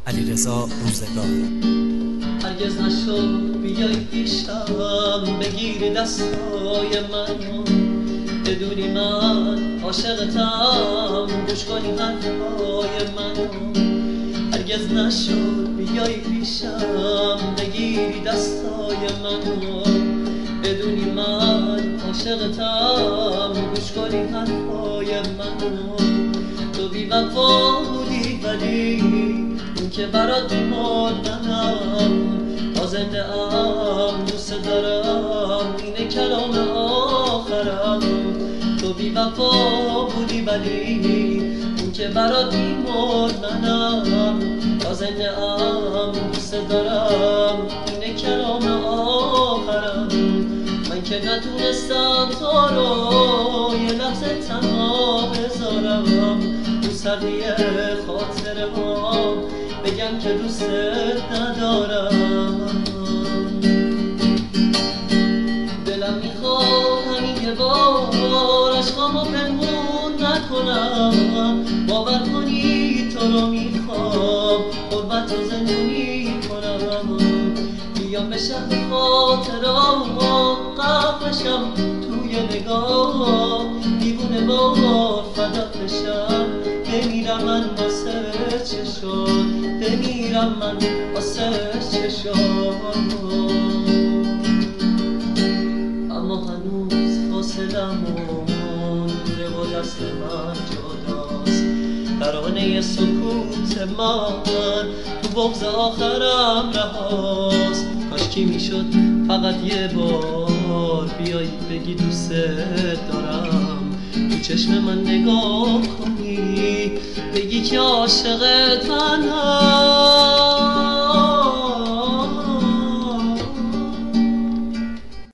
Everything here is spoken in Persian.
علیرضا روزگار. هرگز نشد بیای پیشم بگیری دستای منو، بدونی من عاشقتم، گوش کنی حرفای منو. هرگز نشد بیای پیشم بگیری دستای منو، بدونی من عاشقتم، گوش کنی حرفای منو. تو بی وفا بودی ولی اون که برات مردم، تا زنده ام دوست دارم، اینه کلام آخرم. تو بی وفا بودی ولی اون که برات مردم، تا زنده ام دوست دارم، اینه کلام آخرم. من که نتونستم تو رو یه لحظه تنها بذارم، تو سردی خاطره ها بگم که دوستت ندارم. دلم میخواد همین یه بار عشقامو پنهون نکنم، باور کنی تو رو میخوام، غربت رو زندونی کنم. بیام به شهر خاطرام غرق بشم توی نگاه، دیوونه بار فدا بشم، بمیرم من واسه چه شد، بمیرم من واسه چه شد. اما هنوز فاصلمون دوره و دست من جداست، ترانه سکوت من تو بغض آخرم رهاست. کاشکی میشد فقط یه بار بیایی بگی دوست دارم، تو چشم من نگاه کنی بگی که عاشقت منم.